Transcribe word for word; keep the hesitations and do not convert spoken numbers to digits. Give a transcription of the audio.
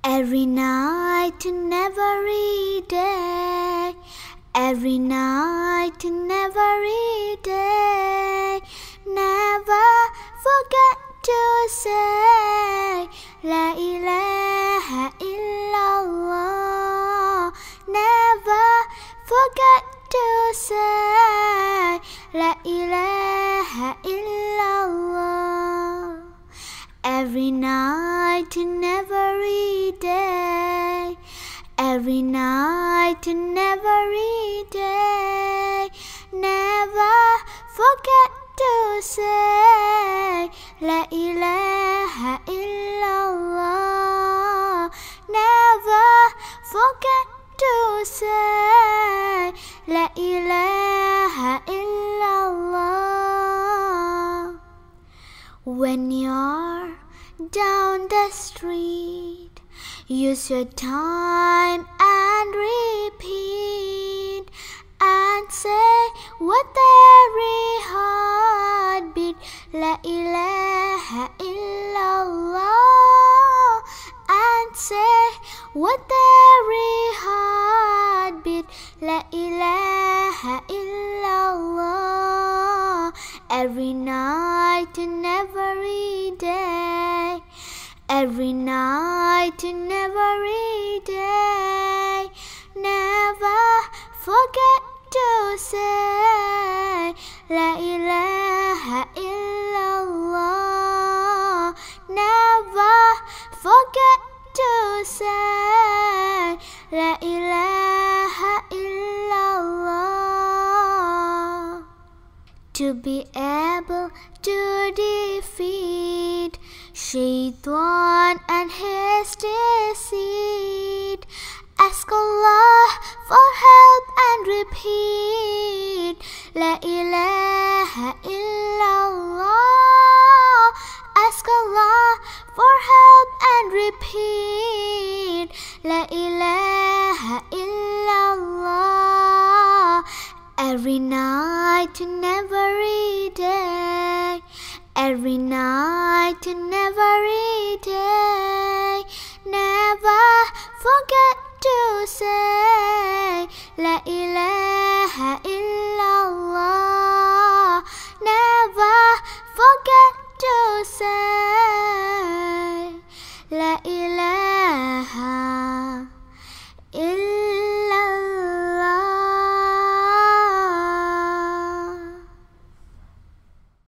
Every night and every day, every night and every day, never forget to say La ilaha illallah. Never forget to say La ilaha illallah. Every night and every day, every night and every day, never forget to say La ilaha illallah. Never forget to say La ilaha illallah. When you're down the street, use your time and repeat and say with every heartbeat La ilaha illallah. And say with every heartbeat La ilaha illallah. Every night and every day, every night and every day, never forget to say La ilaha illallah. Never forget to say La ilaha illallah. To be able to defeat Shaitan and his deceit, ask Allah for help and repeat La ilaha illallah. Ask Allah for help and repeat La ilaha illallah. Every night and every day, every night and every day, never forget to say La ilaha